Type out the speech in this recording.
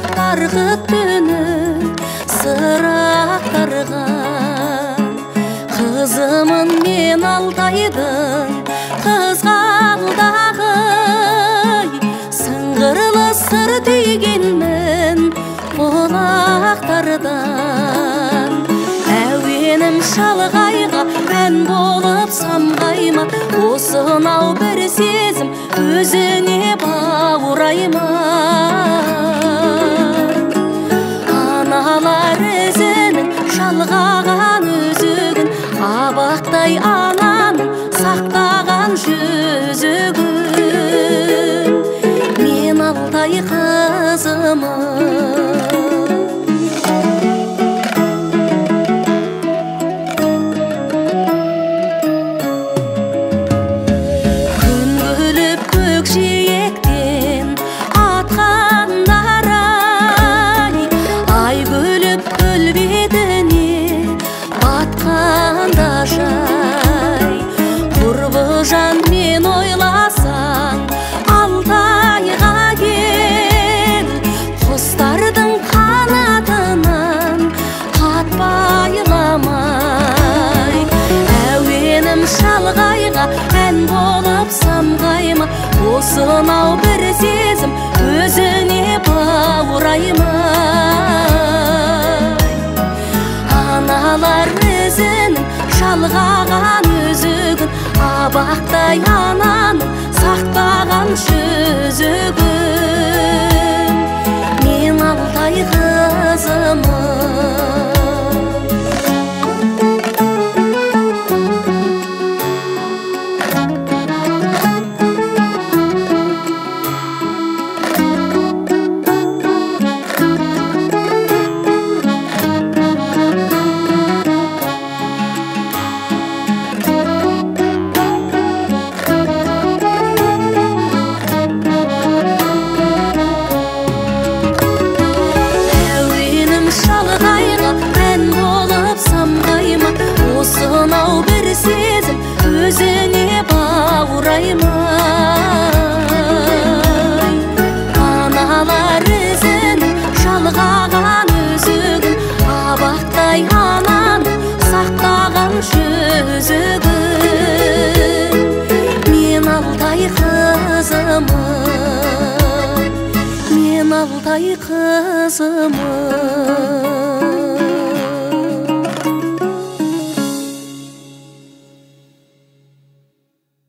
күтүнү сырақтарға. Қызымын мен Алтайдың қызғалдағы, сыңғырлы сыр түйгенмін құлақтардан. Әуенім шалғайға ән болып самғайма, осынау бір сезім өзіне баурайма. Аналар ізінің шалғаған өзігін, абақтай ананың сақтаған жүзігін. Мен Алтай қызымын. Жан мен ойласаң Алтайға кел, құстардың қанатынан қатпайламай. Әуенім шалғайға ән болып самғайма, осынау бір сезім өзіне баурайма. Аналар ізінің шалғаған өзігін, абақтай ананың сақтаған жүзігін. Мен Алтай қызымын. Осынау бір сезім өзіне баурайма. Аналар ізінің шалғаған өзігін, абақтай ананың сақтаған жүзігін. Мен Алтай қызымын. Мен Алтай қызымын.